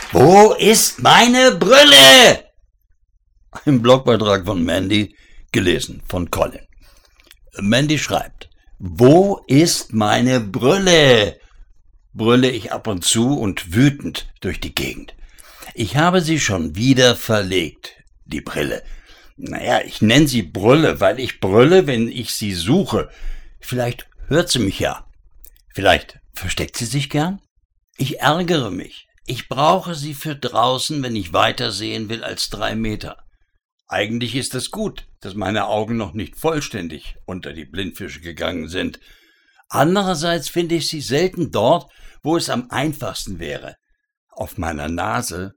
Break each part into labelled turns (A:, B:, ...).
A: Wo ist meine Brille? Ein Blogbeitrag von Mandy, gelesen von Colin. Mandy schreibt: Wo ist meine Brille? Brülle ich ab und zu und wütend durch die Gegend. Ich habe sie schon wieder verlegt, die Brille. Naja, ich nenne sie Brille, weil ich brülle, wenn ich sie suche. Vielleicht hört sie mich ja. Vielleicht versteckt sie sich gern? Ich ärgere mich. Ich brauche sie für draußen, wenn ich weiter sehen will als 3 Meter. Eigentlich ist es gut, dass meine Augen noch nicht vollständig unter die Blindfische gegangen sind. Andererseits finde ich sie selten dort, wo es am einfachsten wäre. Auf meiner Nase.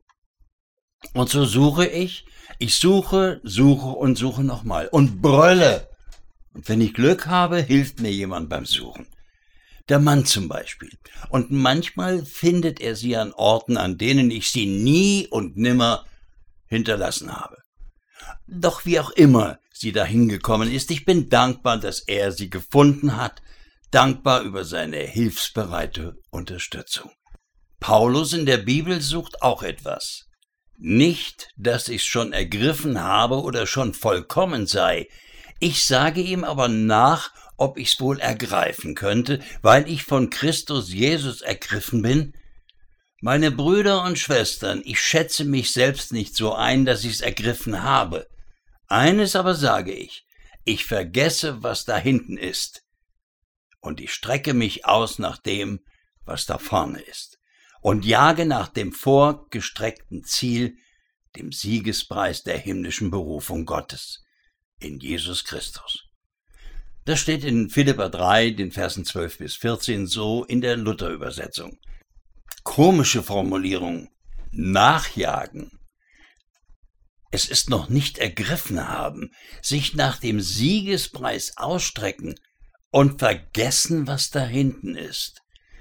A: Und so suche ich. Ich suche und suche nochmal. Und brülle. Und wenn ich Glück habe, hilft mir jemand beim Suchen. Der Mann zum Beispiel. Und manchmal findet er sie an Orten, an denen ich sie nie und nimmer hinterlassen habe. Doch wie auch immer sie dahin gekommen ist, ich bin dankbar, dass er sie gefunden hat, dankbar über seine hilfsbereite Unterstützung. Paulus in der Bibel sucht auch etwas. Nicht, dass ich's schon ergriffen habe oder schon vollkommen sei. Ich sage ihm aber nach, ob ich's wohl ergreifen könnte, weil ich von Christus Jesus ergriffen bin. Meine Brüder und Schwestern, ich schätze mich selbst nicht so ein, dass ich's ergriffen habe. Eines aber sage ich vergesse, was da hinten ist, und ich strecke mich aus nach dem, was da vorne ist, und jage nach dem vorgestreckten Ziel, dem Siegespreis der himmlischen Berufung Gottes, in Jesus Christus. Das steht in Philipper 3, den Versen 12 bis 14, so in der Luther-Übersetzung. Komische Formulierung. Nachjagen. Es ist noch nicht ergriffen haben, sich nach dem Siegespreis ausstrecken und vergessen, was da hinten ist.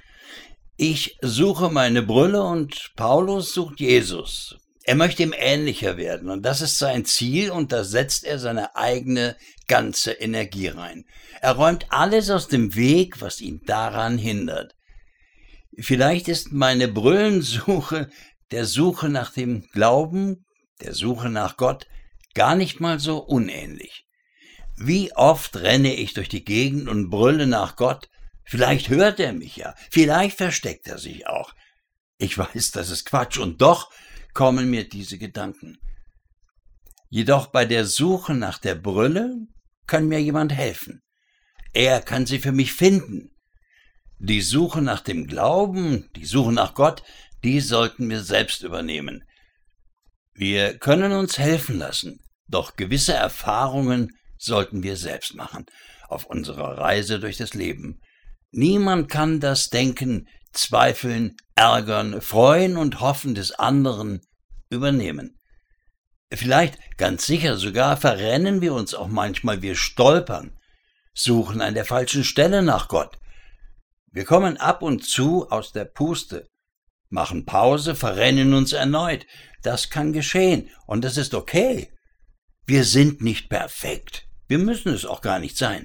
A: Ich suche meine Brille und Paulus sucht Jesus. Er möchte ihm ähnlicher werden und das ist sein Ziel und da setzt er seine eigene ganze Energie rein. Er räumt alles aus dem Weg, was ihn daran hindert. Vielleicht ist meine Brillensuche der Suche nach dem Glauben, der Suche nach Gott, gar nicht mal so unähnlich. Wie oft renne ich durch die Gegend und brülle nach Gott? Vielleicht hört er mich ja, vielleicht versteckt er sich auch. Ich weiß, das ist Quatsch und doch kommen mir diese Gedanken. Jedoch bei der Suche nach der Brille kann mir jemand helfen. Er kann sie für mich finden. Die Suche nach dem Glauben, die Suche nach Gott, die sollten wir selbst übernehmen. Wir können uns helfen lassen, doch gewisse Erfahrungen sollten wir selbst machen, auf unserer Reise durch das Leben. Niemand kann das Denken, Zweifeln, Ärgern, Freuen und Hoffen des anderen übernehmen. Vielleicht, ganz sicher sogar, verrennen wir uns auch manchmal, wir stolpern, suchen an der falschen Stelle nach Gott. Wir kommen ab und zu aus der Puste, machen Pause, verrennen uns erneut. Das kann geschehen und das ist okay. Wir sind nicht perfekt. Wir müssen es auch gar nicht sein.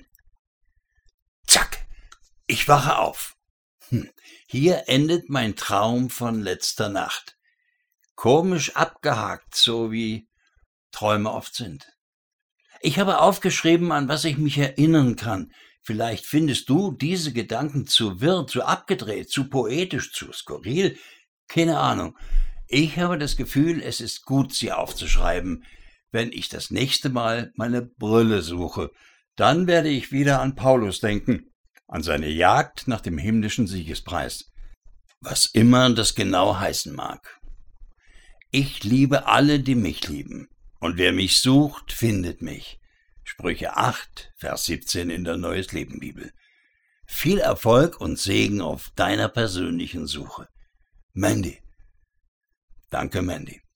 A: Zack, ich wache auf. Hier endet mein Traum von letzter Nacht. Komisch abgehakt, so wie Träume oft sind. Ich habe aufgeschrieben, an was ich mich erinnern kann. Vielleicht findest du diese Gedanken zu wirr, zu abgedreht, zu poetisch, zu skurril. Keine Ahnung. Ich habe das Gefühl, es ist gut, sie aufzuschreiben. Wenn ich das nächste Mal meine Brille suche, dann werde ich wieder an Paulus denken, an seine Jagd nach dem himmlischen Siegespreis. Was immer das genau heißen mag. Ich liebe alle, die mich lieben. Und wer mich sucht, findet mich. Sprüche 8, Vers 17 in der Neues Leben Bibel. Viel Erfolg und Segen auf deiner persönlichen Suche. Mandy. Danke, Mandy.